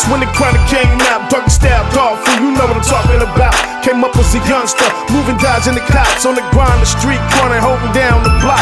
when the chronic came out. Doggy style, dog food, you know what I'm talking about. Came up as a youngster, moving, dodging the cops on the grind, the street corner, holding down the block.